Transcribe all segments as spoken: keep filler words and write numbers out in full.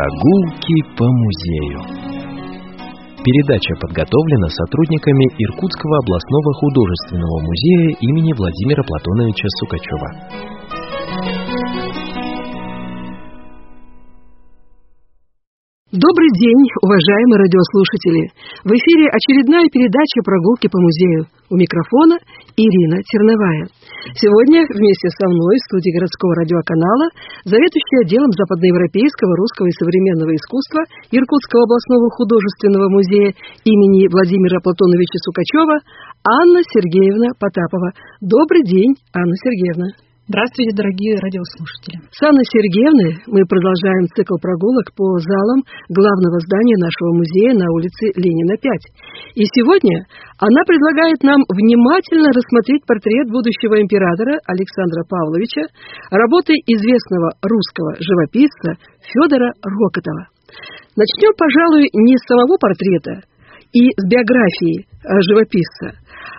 Прогулки по музею. Передача подготовлена сотрудниками Иркутского областного художественного музея имени Владимира Платоновича Сукачева. Добрый день, уважаемые радиослушатели! В эфире очередная передача «Прогулки по музею». У микрофона Ирина Терновая. Сегодня вместе со мной в студии городского радиоканала заведующая отделом западноевропейского, русского и современного искусства Иркутского областного художественного музея имени Владимира Платоновича Сукачева Анна Сергеевна Потапова. Добрый день, Анна Сергеевна! Здравствуйте, дорогие радиослушатели. С Анной Сергеевной мы продолжаем цикл прогулок по залам главного здания нашего музея на улице Ленина, пять. И сегодня она предлагает нам внимательно рассмотреть портрет будущего императора Александра Павловича, работы известного русского живописца Федора Рокотова. Начнем, пожалуй, не с самого портрета и с биографии живописца,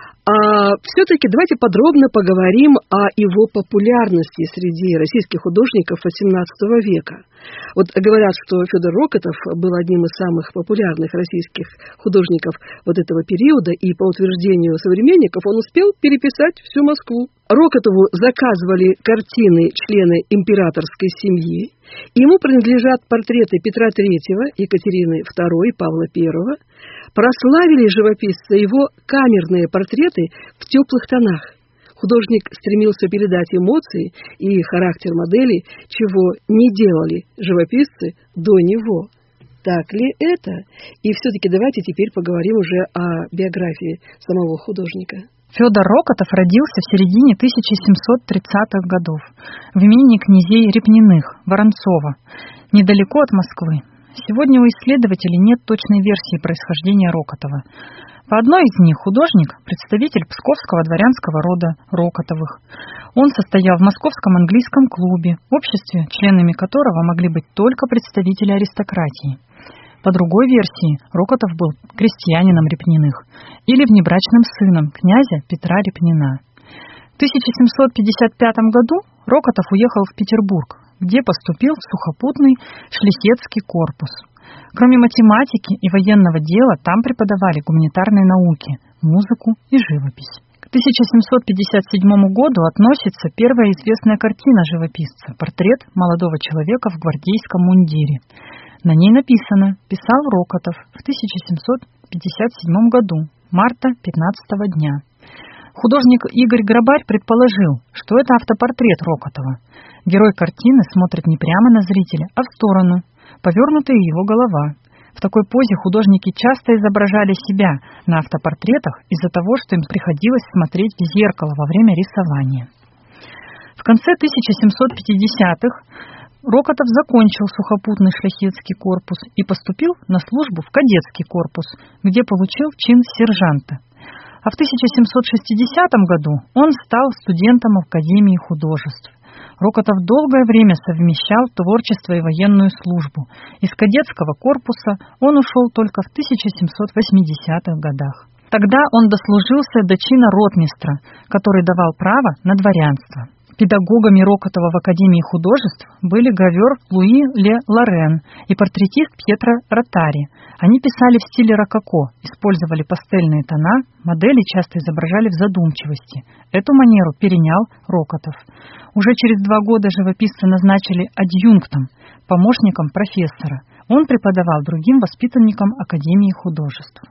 А все-таки давайте подробно поговорим о его популярности среди российских художников восемнадцатого века. Вот говорят, что Федор Рокотов был одним из самых популярных российских художников вот этого периода, и по утверждению современников он успел переписать всю Москву. Рокотову заказывали картины члены императорской семьи. Ему принадлежат портреты Петра Третьего, Екатерины Второй, Павла Первого. Прославили живописца его камерные портреты в теплых тонах. Художник стремился передать эмоции и характер модели, чего не делали живописцы до него. Так ли это? И все-таки давайте теперь поговорим уже о биографии самого художника. Федор Рокотов родился в середине тысяча семьсот тридцатых годов в имении князей Репниных, Воронцова, недалеко от Москвы. Сегодня у исследователей нет точной версии происхождения Рокотова. По одной из них художник – представитель псковского дворянского рода Рокотовых. Он состоял в Московском английском клубе, обществе, членами которого могли быть только представители аристократии. По другой версии, Рокотов был крестьянином Репниных или внебрачным сыном князя Петра Репнина. В тысяча семьсот пятьдесят пятом году Рокотов уехал в Петербург, где поступил в сухопутный Шлихетский корпус. Кроме математики и военного дела, там преподавали гуманитарные науки, музыку и живопись. К тысяча семьсот пятьдесят седьмому году относится первая известная картина живописца – портрет молодого человека в гвардейском мундире. На ней написано «Писал Рокотов в тысяча семьсот пятьдесят седьмом году, марта пятнадцатого дня». Художник Игорь Грабарь предположил, что это автопортрет Рокотова. Герой картины смотрит не прямо на зрителя, а в сторону, повернутая его голова. В такой позе художники часто изображали себя на автопортретах из-за того, что им приходилось смотреть в зеркало во время рисования. В конце тысяча семьсот пятидесятых Рокотов закончил сухопутный Шляхетский корпус и поступил на службу в кадетский корпус, где получил чин сержанта. А в тысяча семьсот шестидесятом году он стал студентом Академии художеств. Рокотов долгое время совмещал творчество и военную службу. Из кадетского корпуса он ушел только в тысяча семьсот восьмидесятых годах. Тогда он дослужился до чина ротмистра, который давал право на дворянство. Педагогами Рокотова в Академии художеств были гравер Луи Ле Лорен и портретист Пьетро Ротари. Они писали в стиле рококо, использовали пастельные тона, модели часто изображали в задумчивости. Эту манеру перенял Рокотов. Уже через два года живописца назначили адъюнктом, помощником профессора. Он преподавал другим воспитанникам Академии художеств.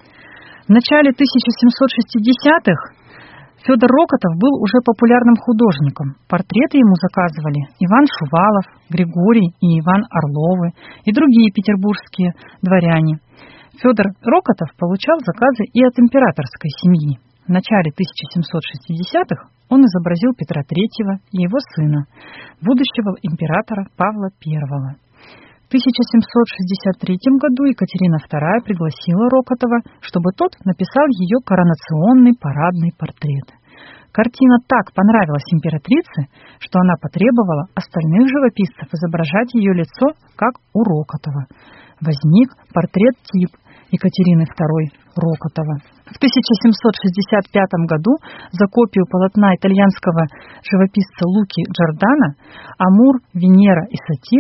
В начале тысяча семьсот шестидесятых Федор Рокотов был уже популярным художником. Портреты ему заказывали Иван Шувалов, Григорий и Иван Орловы и другие петербургские дворяне. Федор Рокотов получал заказы и от императорской семьи. В начале тысяча семьсот шестидесятых он изобразил Петра Третьего и его сына, будущего императора Павла Первого. В тысяча семьсот шестьдесят третьем году Екатерина Вторая пригласила Рокотова, чтобы тот написал ее коронационный парадный портрет. Картина так понравилась императрице, что она потребовала остальных живописцев изображать ее лицо, как у Рокотова. Возник портрет-тип Екатерины Второй Рокотова. В тысяча семьсот шестьдесят пятом году за копию полотна итальянского живописца Луки Джордано «Амур, Венера и Сатир»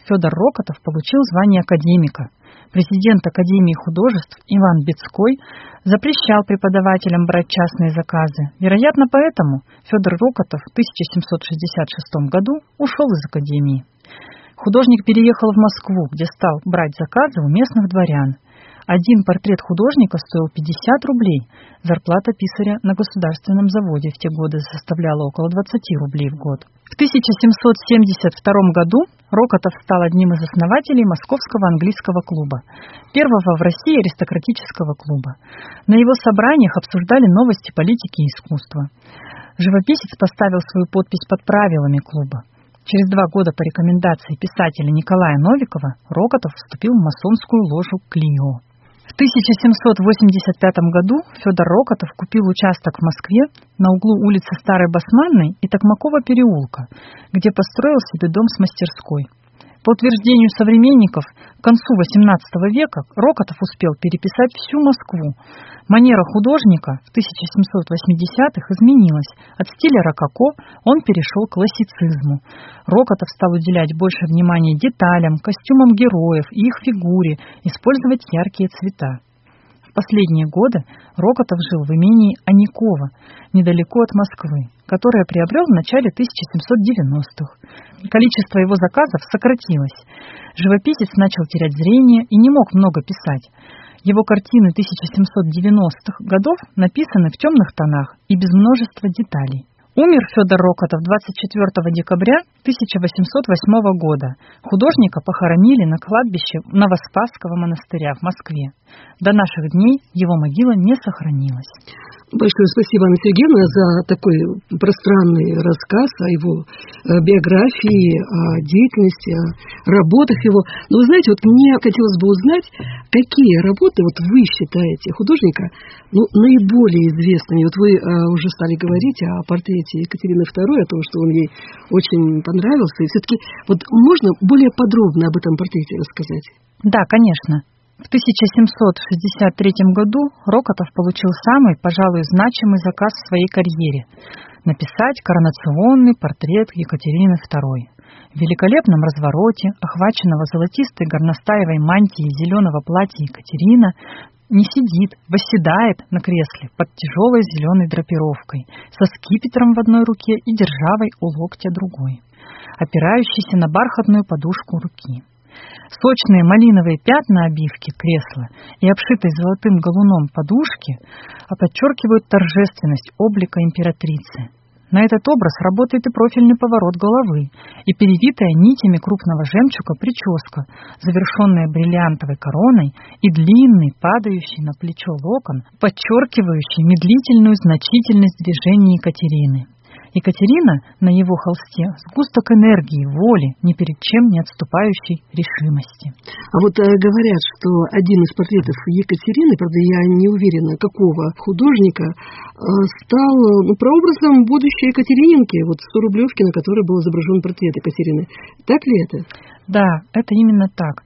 Федор Рокотов получил звание академика. Президент Академии художеств Иван Бецкой запрещал преподавателям брать частные заказы. Вероятно, поэтому Федор Рокотов в тысяча семьсот шестьдесят шестом году ушел из Академии. Художник переехал в Москву, где стал брать заказы у местных дворян. Один портрет художника стоил пятьдесят рублей. Зарплата писаря на государственном заводе в те годы составляла около двадцать рублей в год. В тысяча семьсот семьдесят втором году Рокотов стал одним из основателей Московского английского клуба, первого в России аристократического клуба. На его собраниях обсуждали новости политики и искусства. Живописец поставил свою подпись под правилами клуба. Через два года по рекомендации писателя Николая Новикова Рокотов вступил в масонскую ложу «Клио». В тысяча семьсот восемьдесят пятом году Федор Рокотов купил участок в Москве на углу улицы Старой Басманной и Токмакова переулка, где построил себе дом с мастерской. По утверждению современников, к концу восемнадцатого века Рокотов успел переписать всю Москву. Манера художника в тысяча семьсот восьмидесятых изменилась. От стиля рококо он перешел к классицизму. Рокотов стал уделять больше внимания деталям, костюмам героев и их фигуре, использовать яркие цвета. В последние годы Рокотов жил в имении Аниково, недалеко от Москвы, которое приобрел в начале тысяча семьсот девяностых. Количество его заказов сократилось. Живописец начал терять зрение и не мог много писать. Его картины тысяча семьсот девяностых годов написаны в темных тонах и без множества деталей. Умер Федор Рокотов двадцать четвёртого декабря тысяча восемьсот восьмого года. Художника похоронили на кладбище Новоспасского монастыря в Москве. До наших дней его могила не сохранилась. Большое спасибо, Анна Сергеевна, за такой пространный рассказ о его биографии, о деятельности, о работах его. Но вы знаете, вот мне хотелось бы узнать, какие работы вот вы считаете художника ну, наиболее известными. Вот вы э, уже стали говорить о портрете Екатерины второй, о том, что он ей очень понравился. И все-таки вот можно более подробно об этом портрете рассказать? Да, конечно. В тысяча семьсот шестьдесят третьем году Рокотов получил самый, пожалуй, значимый заказ в своей карьере – написать коронационный портрет Екатерины второй. В великолепном развороте, охваченного золотистой горностаевой мантией зеленого платья Екатерина, не сидит, восседает на кресле под тяжелой зеленой драпировкой, со скипетром в одной руке и державой у локтя другой, опирающейся на бархатную подушку руки. Сочные малиновые пятна обивки кресла и обшитой золотым галуном подушки подчеркивают торжественность облика императрицы. На этот образ работает и профильный поворот головы, и перевитая нитями крупного жемчуга прическа, завершенная бриллиантовой короной, и длинный, падающий на плечо локон, подчеркивающий медлительную значительность движений Екатерины. Екатерина на его холсте сгусток энергии, воли, ни перед чем не отступающей решимости. А вот э, говорят, что один из портретов Екатерины, правда, я не уверена, какого художника, э, стал ну, прообразом будущей Екатерининки, вот сто-рублевки, на которой был изображен портрет Екатерины. Так ли это? Да, это именно так.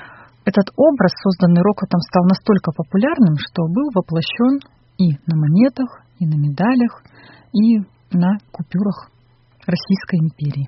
Этот образ, созданный Рокотом, стал настолько популярным, что был воплощен и на монетах, и на медалях, и на купюрах Российской империи.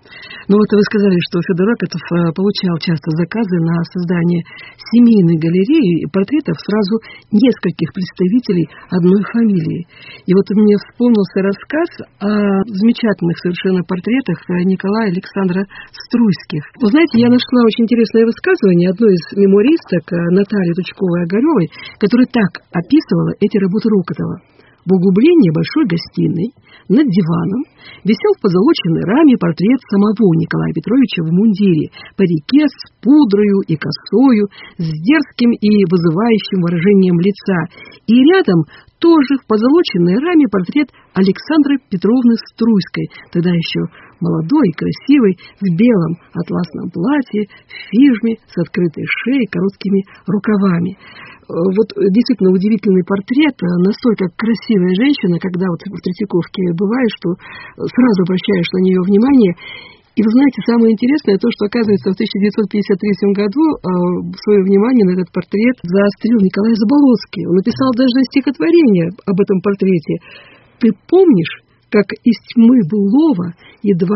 Ну вот вы сказали, что Федор Рокотов получал часто заказы на создание семейной галереи и портретов сразу нескольких представителей одной фамилии. И вот мне вспомнился рассказ о замечательных совершенно портретах Николая Александра Струйских. Вы знаете, я нашла очень интересное высказывание одной из мемуаристок Натальи Тучковой-Огаревой, которая так описывала эти работы Рокотова. В углублении большой гостиной над диваном висел в позолоченной раме портрет самого Николая Петровича в мундире, парике с пудрою и косою, с дерзким и вызывающим выражением лица. И рядом тоже в позолоченной раме портрет Александры Петровны Струйской, тогда еще молодой и красивой, в белом атласном платье, в фижме, с открытой шеей, короткими рукавами. Вот действительно удивительный портрет, настолько красивая женщина, когда вот в Третьяковке бываешь, что сразу обращаешь на нее внимание. И вы знаете, самое интересное то, что, оказывается, в тысяча девятьсот пятьдесят третьем году э, свое внимание на этот портрет заострил Николай Заболоцкий. Он написал даже стихотворение об этом портрете. «Ты помнишь, как из тьмы былого едва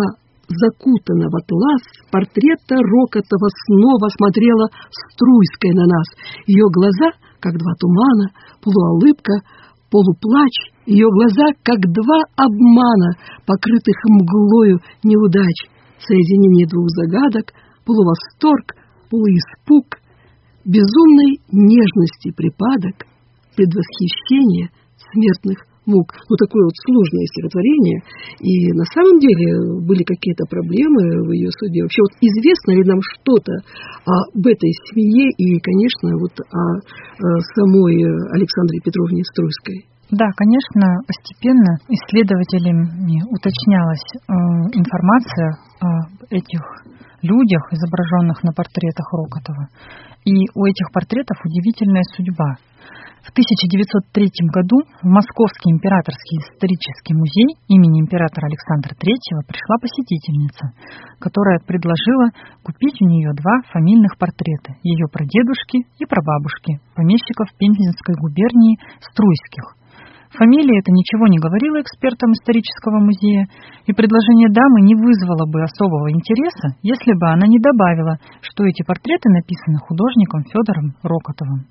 закутана в атлас, портрета Рокотова снова смотрела Струйская на нас. Ее глаза, как два тумана, полуулыбка, полуплач, ее глаза, как два обмана, покрытых мглою неудач, соединение двух загадок, полувосторг, полуиспуг, безумной нежности припадок, предвосхищение смертных мук. Ну, такое вот сложное стихотворение. И на самом деле были какие-то проблемы в ее судьбе. Вообще, вот известно ли нам что-то об этой семье и, конечно, вот о, о самой Александре Петровне Струйской? Да, конечно, постепенно исследователями уточнялась э, информация об этих людях, изображенных на портретах Рокотова. И у этих портретов удивительная судьба. В тысяча девятьсот третьем году в Московский императорский исторический музей имени императора Александра третьего пришла посетительница, которая предложила купить у нее два фамильных портрета ее прадедушки и прабабушки, помещиков Пензенской губернии Струйских. Фамилия эта ничего не говорила экспертам исторического музея, и предложение дамы не вызвало бы особого интереса, если бы она не добавила, что эти портреты написаны художником Федором Рокотовым.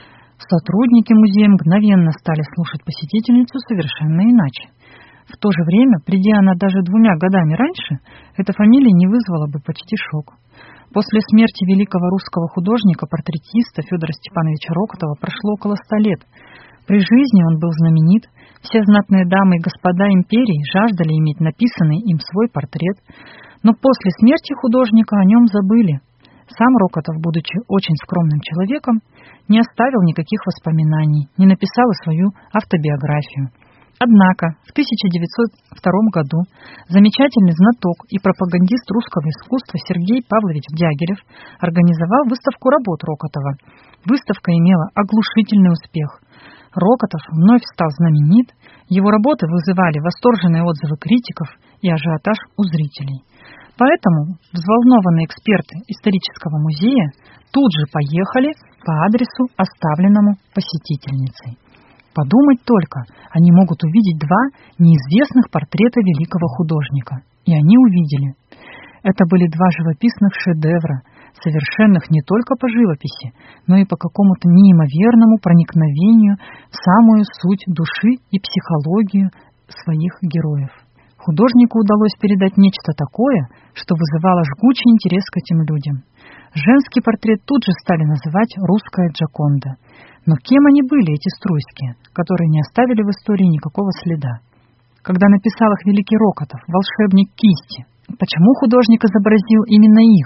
Сотрудники музея мгновенно стали слушать посетительницу совершенно иначе. В то же время, придя она даже двумя годами раньше, эта фамилия не вызвала бы почти шок. После смерти великого русского художника-портретиста Федора Степановича Рокотова прошло около ста лет. При жизни он был знаменит, все знатные дамы и господа империи жаждали иметь написанный им свой портрет, но после смерти художника о нем забыли. Сам Рокотов, будучи очень скромным человеком, не оставил никаких воспоминаний, не написал и свою автобиографию. Однако в тысяча девятьсот втором году замечательный знаток и пропагандист русского искусства Сергей Павлович Дягилев организовал выставку работ Рокотова. Выставка имела оглушительный успех. Рокотов вновь стал знаменит, его работы вызывали восторженные отзывы критиков и ажиотаж у зрителей. Поэтому взволнованные эксперты исторического музея тут же поехали по адресу, оставленному посетительницей. Подумать только, они могут увидеть два неизвестных портрета великого художника. И они увидели. Это были два живописных шедевра, совершенных не только по живописи, но и по какому-то неимоверному проникновению в самую суть души и психологию своих героев. Художнику удалось передать нечто такое, что вызывало жгучий интерес к этим людям. Женский портрет тут же стали называть «русская Джоконда». Но кем они были, эти Струйские, которые не оставили в истории никакого следа? Когда написал их великий Рокотов, волшебник кисти, почему художник изобразил именно их?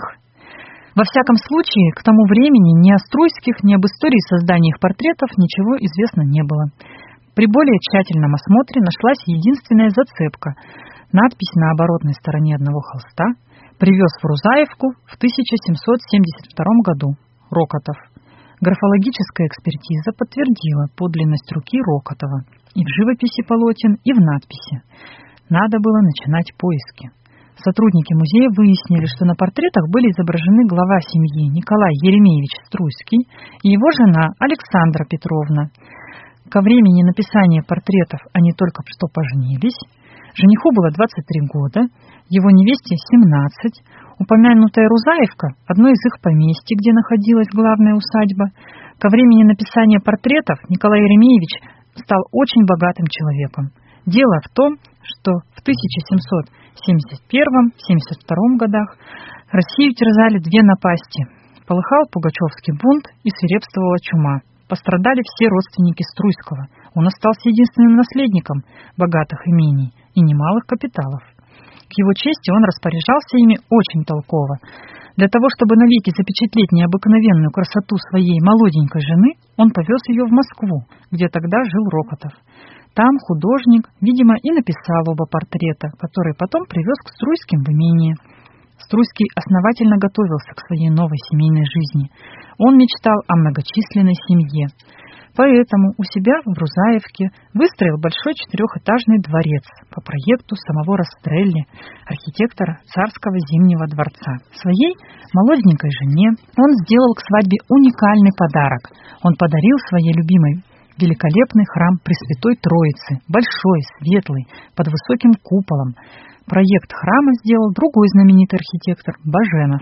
Во всяком случае, к тому времени ни о Струйских, ни об истории создания их портретов ничего известно не было. При более тщательном осмотре нашлась единственная зацепка – надпись на оборотной стороне одного холста «Привез в Рузаевку в тысяча семьсот семьдесят втором году. Рокотов». Графологическая экспертиза подтвердила подлинность руки Рокотова и в живописи полотен, и в надписи. Надо было начинать поиски. Сотрудники музея выяснили, что на портретах были изображены глава семьи Николай Еремеевич Струйский и его жена Александра Петровна. Ко времени написания портретов они только что поженились. Жениху было двадцать три года, его невесте семнадцать. Упомянутая Рузаевка – одно из их поместьй, где находилась главная усадьба. Ко времени написания портретов Николай Еремеевич стал очень богатым человеком. Дело в том, что в тысяча семьсот семьдесят первом — семьдесят втором годах Россию терзали две напасти. Полыхал Пугачевский бунт и свирепствовала чума. Пострадали все родственники Струйского. Он остался единственным наследником богатых имений и немалых капиталов. К его чести он распоряжался ими очень толково. Для того, чтобы навеки запечатлеть необыкновенную красоту своей молоденькой жены, он повез ее в Москву, где тогда жил Рокотов. Там художник, видимо, и написал оба портрета, которые потом привез к Струйским в имение. Струйский основательно готовился к своей новой семейной жизни. Он мечтал о многочисленной семье. Поэтому у себя в Рузаевке выстроил большой четырехэтажный дворец по проекту самого Растрелли, архитектора Царского Зимнего дворца. Своей молоденькой жене он сделал к свадьбе уникальный подарок. Он подарил своей любимой великолепный храм Пресвятой Троицы, большой, светлый, под высоким куполом. Проект храма сделал другой знаменитый архитектор Баженов.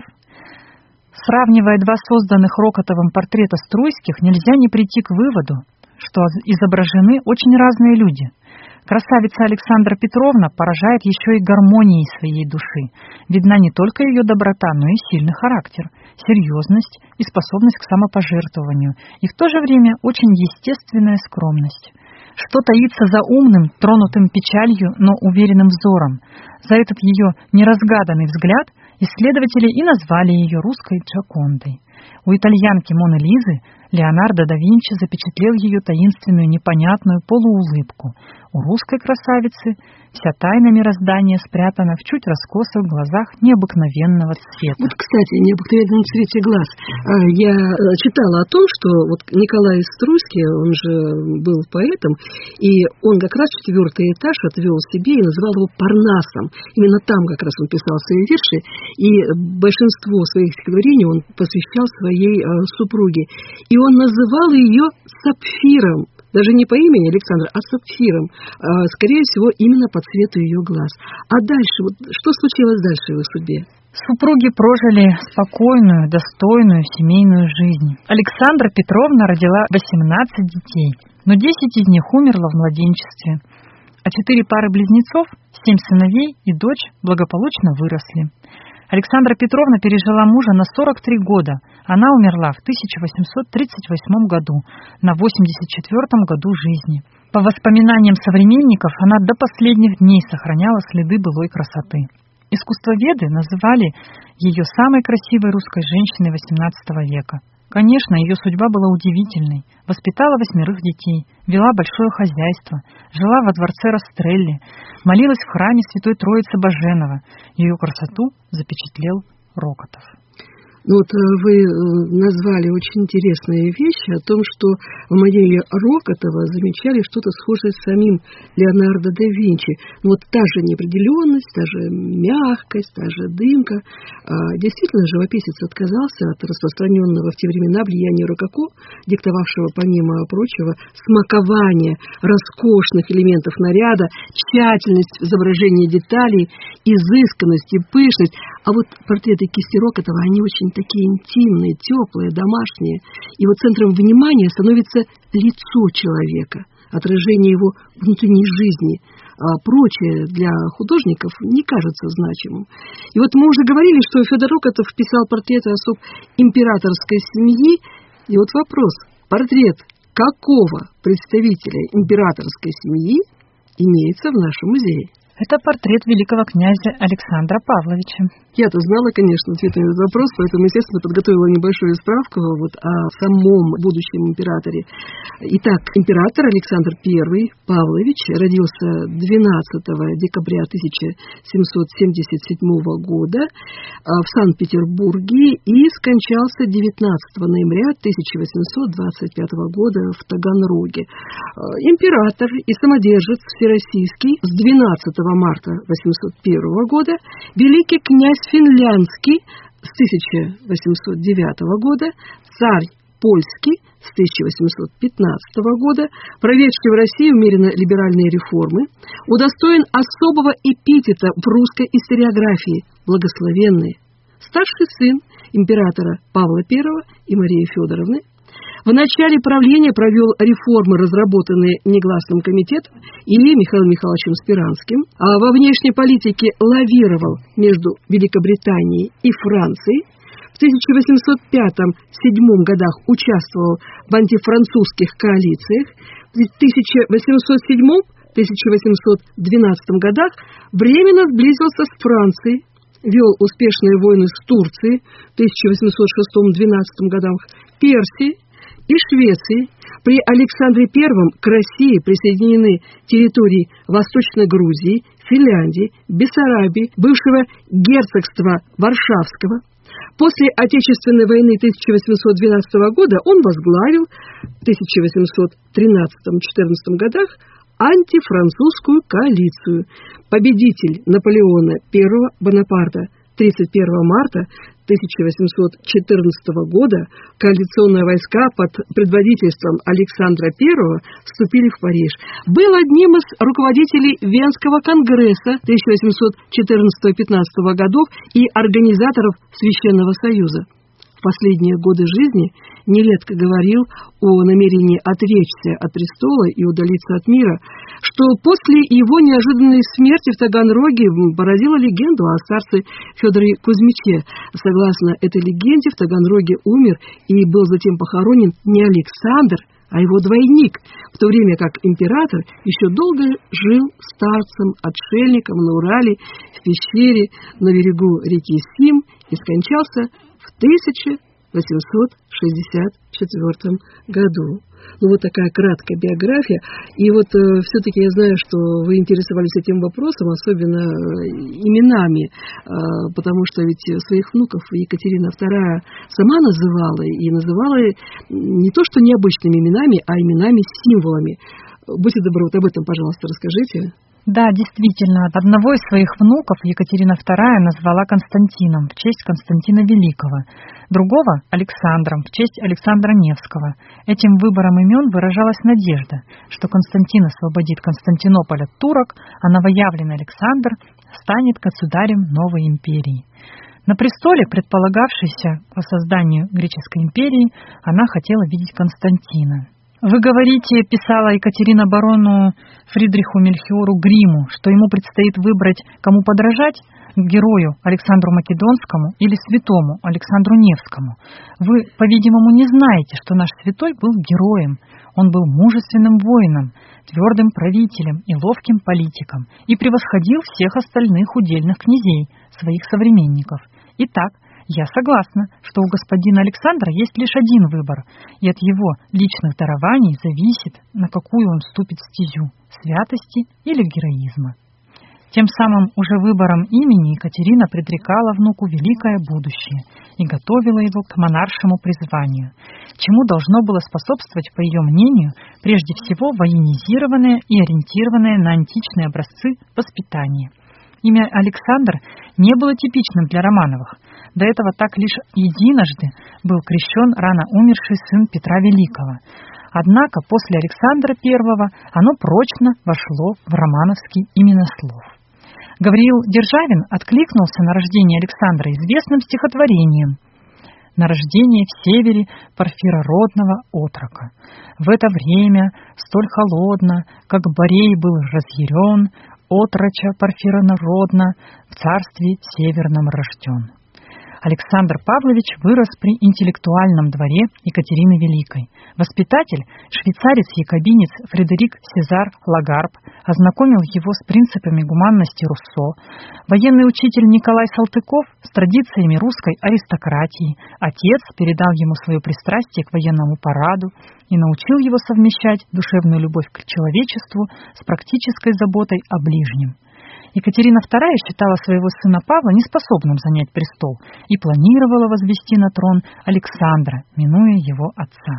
Сравнивая два созданных Рокотовым портрета Струйских, нельзя не прийти к выводу, что изображены очень разные люди. Красавица Александра Петровна поражает еще и гармонией своей души. Видна не только ее доброта, но и сильный характер, серьезность и способность к самопожертвованию, и в то же время очень естественная скромность. Что таится за умным, тронутым печалью, но уверенным взором? За этот ее неразгаданный взгляд исследователи и назвали ее русской Джокондой. У итальянки Моны Лизы Леонардо да Винчи запечатлел ее таинственную, непонятную полуулыбку. У русской красавицы вся тайна мироздания спрятана в чуть раскосых глазах необыкновенного цвета. Вот, кстати, необыкновенном цвете глаз. Я читала о том, что вот Николай Струйский, он же был поэтом, и он как раз четвертый этаж отвел себе и называл его Парнасом. Именно там как раз он писал свои вирши, и большинство своих стихотворений он посвящал своей супруге. И он называл ее Сапфиром. Даже не по имени Александра, а Сапфиром. Скорее всего, именно по цвету ее глаз. А дальше, вот что случилось дальше в их судьбе? Супруги прожили спокойную, достойную семейную жизнь. Александра Петровна родила восемнадцать детей, но десять из них умерло в младенчестве. А четыре пары близнецов, семь сыновей и дочь благополучно выросли. Александра Петровна пережила мужа на сорок три года. Она умерла в тысяча восемьсот тридцать восьмом году, на восемьдесят четвёртом году жизни. По воспоминаниям современников, она до последних дней сохраняла следы былой красоты. Искусствоведы называли ее самой красивой русской женщиной восемнадцатого века. Конечно, ее судьба была удивительной. Воспитала восьмерых детей, вела большое хозяйство, жила во дворце Растрелли, молилась в храме Святой Троицы Баженова. Ее красоту запечатлел Рокотов. Ну вот вы назвали очень интересные вещи о том, что в модели Рокотова замечали что-то схожее с самим Леонардо да Винчи. Ну вот та же неопределенность, та же мягкость, та же дымка. Действительно, живописец отказался от распространенного в те времена влияния рококо, диктовавшего, помимо прочего, смакование роскошных элементов наряда, тщательность в изображении деталей, изысканность и пышность. А вот портреты кисти Рокотова, они очень такие интимные, теплые, домашние. И вот центром внимания становится лицо человека, отражение его внутренней жизни. А прочее для художников не кажется значимым. И вот мы уже говорили, что Федор Рокотов писал портреты особ императорской семьи. И вот вопрос, портрет какого представителя императорской семьи имеется в нашем музее? Это портрет великого князя Александра Павловича. Я-то знала, конечно, ответ на этот вопрос, поэтому, естественно, подготовила небольшую справку вот о самом будущем императоре. Итак, император Александр Первый Павлович родился двенадцатого декабря тысяча семьсот семьдесят седьмого года в Санкт-Петербурге и скончался девятнадцатого ноября тысяча восемьсот двадцать пятого года в Таганроге. Император и самодержец всероссийский с двенадцатого марта восемьсот первого года, великий князь Финляндский с тысяча восемьсот девятого года, царь польский с тысяча восемьсот пятнадцатого года, проведший в России умеренно либеральные реформы, удостоен особого эпитета в русской историографии «благословенный», старший сын императора Павла Первого и Марии Федоровны. В начале правления провел реформы, разработанные негласным комитетом и Михаилом Михайловичем Спиранским, а во внешней политике лавировал между Великобританией и Францией. В тысяча восемьсот пятом — седьмом годах участвовал в антифранцузских коалициях. В тысяча восемьсот седьмом — тысяча восемьсот двенадцатом годах временно сблизился с Францией, вел успешные войны с Турцией в тысяча восемьсот шестом — двенадцатом годах, Персией и Швеции. При Александре Первом к России присоединены территории Восточной Грузии, Финляндии, Бессарабии, бывшего герцогства Варшавского. После Отечественной войны тысяча восемьсот двенадцатого года он возглавил в тысяча восемьсот тринадцатом — четырнадцатом годах антифранцузскую коалицию. Победитель Наполеона Первого Бонапарта тридцать первого марта тысяча восемьсот четырнадцатого года коалиционные войска под предводительством Александра Первого вступили в Париж. Был одним из руководителей Венского конгресса тысяча восемьсот четырнадцатого-пятнадцатого годов и организаторов Священного Союза. В последние годы жизни нередко говорил о намерении отречься от престола и удалиться от мира, что после его неожиданной смерти в Таганроге поразила легенду о старце Федоре Кузьмиче. Согласно этой легенде, в Таганроге умер и был затем похоронен не Александр, а его двойник, в то время как император еще долго жил старцем-отшельником на Урале, в пещере на берегу реки Сим и скончался в тысяча восемьсот шестьдесят четвёртом году. Ну, вот такая краткая биография. И вот э, все-таки я знаю, что вы интересовались этим вопросом, особенно э, именами, э, потому что ведь своих внуков Екатерина Вторая сама называла, и называла не то что необычными именами, а именами-символами. Будьте добры, вот об этом, пожалуйста, расскажите. Да, действительно, одного из своих внуков Екатерина Вторая назвала Константином в честь Константина Великого, другого – Александром в честь Александра Невского. Этим выбором имен выражалась надежда, что Константин освободит Константинополь от турок, а новоявленный Александр станет государем новой империи. На престоле, предполагавшейся по созданию греческой империи, она хотела видеть Константина. Вы говорите, писала Екатерина барону Фридриху Мельхиору Гримму, что ему предстоит выбрать, кому подражать, герою Александру Македонскому или святому Александру Невскому. Вы, по-видимому, не знаете, что наш святой был героем. Он был мужественным воином, твердым правителем и ловким политиком и превосходил всех остальных удельных князей, своих современников. Итак, я согласна, что у господина Александра есть лишь один выбор, и от его личных дарований зависит, на какую он вступит стезю – святости или героизма. Тем самым уже выбором имени Екатерина предрекала внуку великое будущее и готовила его к монаршему призванию, чему должно было способствовать, по ее мнению, прежде всего военизированное и ориентированное на античные образцы воспитание. Имя Александр не было типичным для Романовых. До этого так лишь единожды был крещен рано умерший сын Петра Великого. Однако после Александра Первого оно прочно вошло в романовский именослов. Гавриил Державин откликнулся на рождение Александра известным стихотворением «На рождение в севере Порфирородного отрока. В это время столь холодно, как Борей был разъярен, отроча Порфирородна в царстве северном рожден». Александр Павлович вырос при интеллектуальном дворе Екатерины Великой. Воспитатель, швейцарец-якобинец Фредерик Сезар Лагарб, ознакомил его с принципами гуманности Руссо, военный учитель Николай Салтыков с традициями русской аристократии, отец передал ему свое пристрастие к военному параду и научил его совмещать душевную любовь к человечеству с практической заботой о ближнем. Екатерина Вторая считала своего сына Павла неспособным занять престол и планировала возвести на трон Александра, минуя его отца.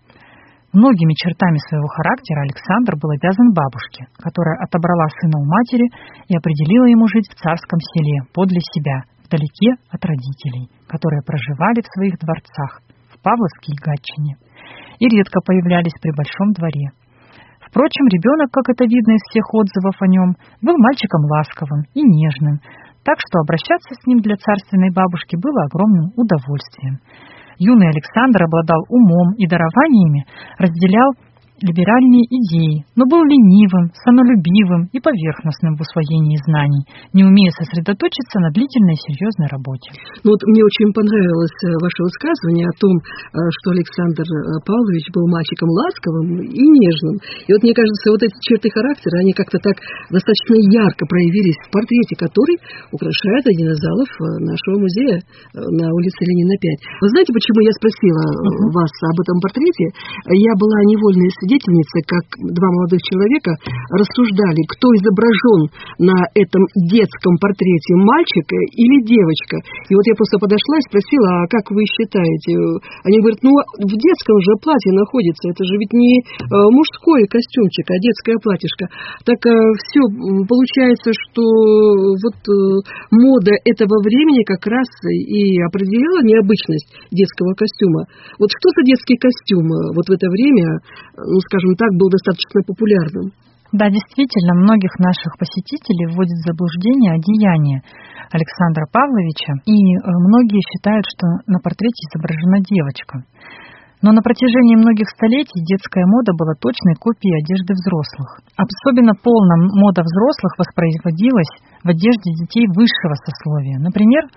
Многими чертами своего характера Александр был обязан бабушке, которая отобрала сына у матери и определила ему жить в царском селе, подле себя, вдалеке от родителей, которые проживали в своих дворцах, в Павловске и Гатчине, и редко появлялись при большом дворе. Впрочем, ребенок, как это видно из всех отзывов о нем, был мальчиком ласковым и нежным, так что обращаться с ним для царственной бабушки было огромным удовольствием. Юный Александр обладал умом и дарованиями, разделял либеральные идеи, но был ленивым, самолюбивым и поверхностным в усвоении знаний, не умея сосредоточиться на длительной и серьезной работе. Ну вот мне очень понравилось ваше высказывание о том, что Александр Павлович был мальчиком ласковым и нежным. И вот мне кажется, вот эти черты характера, они как-то так достаточно ярко проявились в портрете, который украшает один из залов нашего музея на улице Ленина пять. Вы знаете, почему я спросила uh-huh. вас об этом портрете? Я была невольной свидетелем свидетельницы, как два молодых человека рассуждали, кто изображен на этом детском портрете, мальчик или девочка. И вот я просто подошла и спросила, а как вы считаете? Они говорят, ну, в детском же платье находится, это же ведь не мужской костюмчик, а детское платьишко. Так все, получается, что вот мода этого времени как раз и определяла необычность детского костюма. Вот что за детский костюм вот в это время, ну, скажем так, был достаточно популярным? Да, действительно, многих наших посетителей вводит в заблуждение одеяние Александра Павловича, и многие считают, что на портрете изображена девочка. Но на протяжении многих столетий детская мода была точной копией одежды взрослых. Особенно полно мода взрослых воспроизводилась в одежде детей высшего сословия. Например,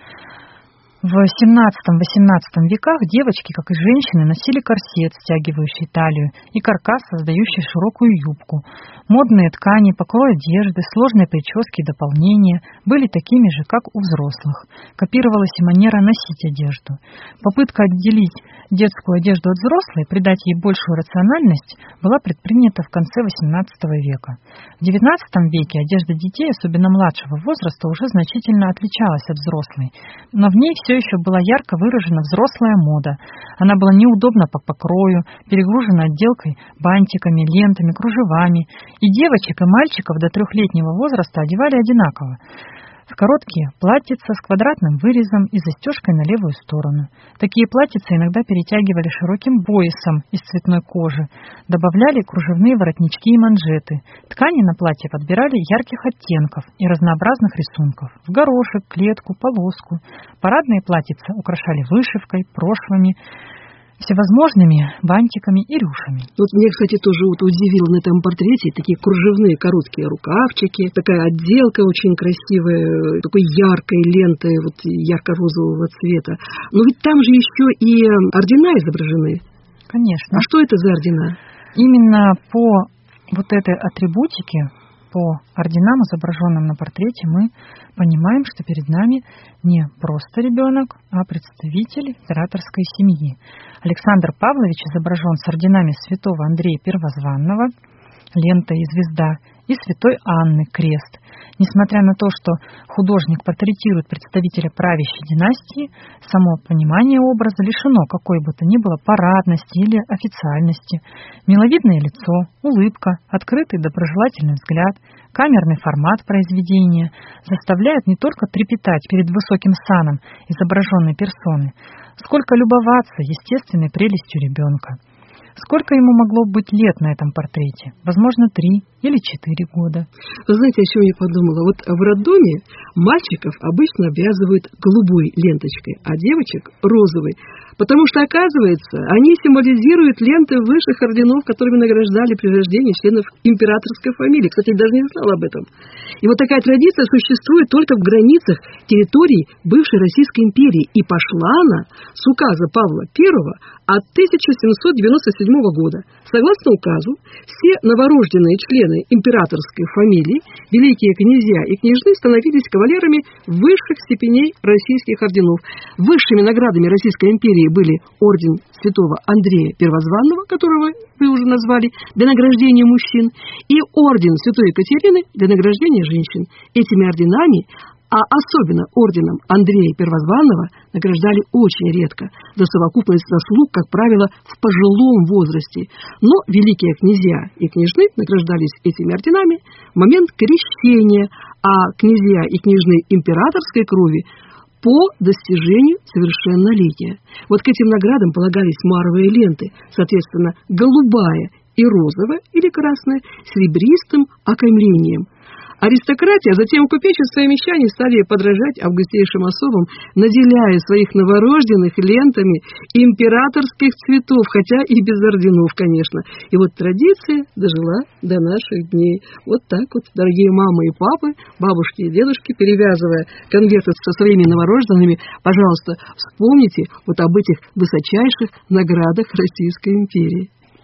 в семнадцатом-восемнадцатом веках девочки, как и женщины, носили корсет, стягивающий талию, и каркас, создающий широкую юбку. Модные ткани, покрой одежды, сложные прически и дополнения были такими же, как у взрослых. Копировалась и манера носить одежду. Попытка отделить детскую одежду от взрослой, придать ей большую рациональность, была предпринята в конце восемнадцатого века. В девятнадцатом веке одежда детей, особенно младшего возраста, уже значительно отличалась от взрослой, но в ней все еще была ярко выражена взрослая мода. Она была неудобна по покрою, перегружена отделкой, бантиками, лентами, кружевами, и девочек и мальчиков до трехлетнего возраста одевали одинаково. В короткие платьица с квадратным вырезом и застежкой на левую сторону. Такие платьица иногда перетягивали широким поясом из цветной кожи, добавляли кружевные воротнички и манжеты. Ткани на платье подбирали ярких оттенков и разнообразных рисунков. В горошек, клетку, полоску. Парадные платьица украшали вышивкой, прошвами, всевозможными бантиками и рюшами. Вот меня, кстати, тоже вот удивило на этом портрете такие кружевные короткие рукавчики, такая отделка очень красивая, такой яркой лентой, вот ярко-розового цвета. Но ведь там же еще и ордена изображены. Конечно. А что это за ордена? Именно по вот этой атрибутике, по орденам, изображенным на портрете, мы понимаем, что перед нами не просто ребенок, а представитель императорской семьи. Александр Павлович изображен с орденами святого Андрея Первозванного, лента и звезда, и святой Анны, крест. Несмотря на то, что художник портретирует представителя правящей династии, само понимание образа лишено какой бы то ни было парадности или официальности. Миловидное лицо, улыбка, открытый доброжелательный взгляд, камерный формат произведения заставляют не только трепетать перед высоким саном изображенной персоны, сколько любоваться естественной прелестью ребенка. Сколько ему могло быть лет на этом портрете? Возможно, три или четыре года. Вы знаете, о чем я подумала? Вот в роддоме мальчиков обычно обвязывают голубой ленточкой, а девочек — розовой. Потому что, оказывается, они символизируют ленты высших орденов, которыми награждали при рождении членов императорской фамилии. Кстати, я даже не знала об этом. И вот такая традиция существует только в границах территории бывшей Российской империи. И пошла она с указа Павла Первого от тысяча семьсот девяносто седьмого года. Согласно указу, все новорожденные члены императорской фамилии, великие князья и княжны, становились кавалерами высших степеней российских орденов. Высшими наградами Российской империи были орден святого Андрея Первозванного, которого вы уже назвали, для награждения мужчин, и орден святой Екатерины для награждения женщин. Этими орденами, а особенно орденом Андрея Первозванного, награждали очень редко, за совокупность заслуг, как правило, в пожилом возрасте. Но великие князья и княжны награждались этими орденами в момент крещения, а князья и княжны императорской крови по достижению совершеннолетия. Вот к этим наградам полагались маровые ленты, соответственно, голубая и розовая или красная с серебристым окаймлением. Аристократия, а затем купечество и мещане стали подражать августейшим особам, наделяя своих новорожденных лентами императорских цветов, хотя и без орденов, конечно. И вот традиция дожила до наших дней. Вот так вот, дорогие мамы и папы, бабушки и дедушки, перевязывая конверты со своими новорожденными, пожалуйста, вспомните вот об этих высочайших наградах Российской империи.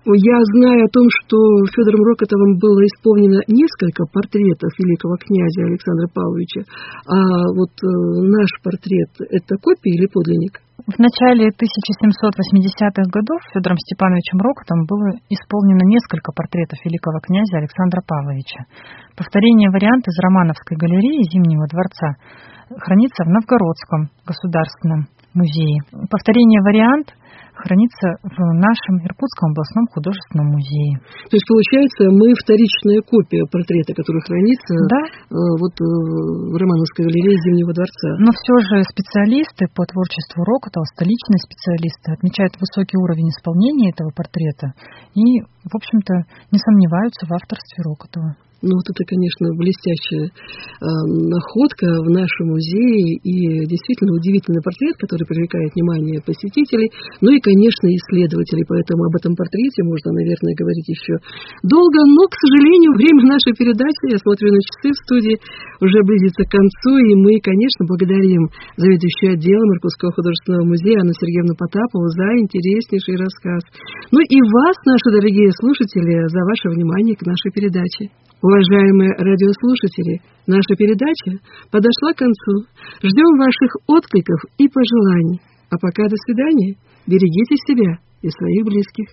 Я знаю о том, что Федором Рокотовым было исполнено несколько портретов великого князя Александра Павловича, а вот э, наш портрет – это копия или подлинник? В начале тысяча семьсот восьмидесятых годов Федором Степановичем Рокотом было исполнено несколько портретов великого князя Александра Павловича. Повторение варианта из Романовской галереи Зимнего дворца хранится в Новгородском государственном музее. Повторение вариант хранится в нашем Иркутском областном художественном музее. То есть, получается, мы вторичная копия портрета, который хранится да? э, вот, э, в Романовской галерее Зимнего дворца. Но все же специалисты по творчеству Рокотова, столичные специалисты, отмечают высокий уровень исполнения этого портрета и, в общем-то, не сомневаются в авторстве Рокотова. Ну, вот это, конечно, блестящая э, находка в нашем музее и действительно удивительный портрет, который привлекает внимание посетителей, ну и, конечно, исследователей. Поэтому об этом портрете можно, наверное, говорить еще долго. Но, к сожалению, время нашей передачи, я смотрю на часы в студии, уже близится к концу. И мы, конечно, благодарим заведующую отделом Иркутского художественного музея Анну Сергеевну Потапову за интереснейший рассказ. Ну и вас, наши дорогие слушатели, за ваше внимание к нашей передаче. Уважаемые радиослушатели, наша передача подошла к концу. Ждем ваших откликов и пожеланий. А пока до свидания. Берегите себя и своих близких.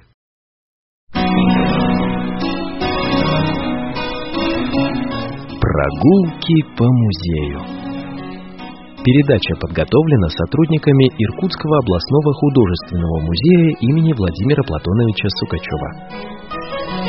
Прогулки по музею. Передача подготовлена сотрудниками Иркутского областного художественного музея имени Владимира Платоновича Сукачева.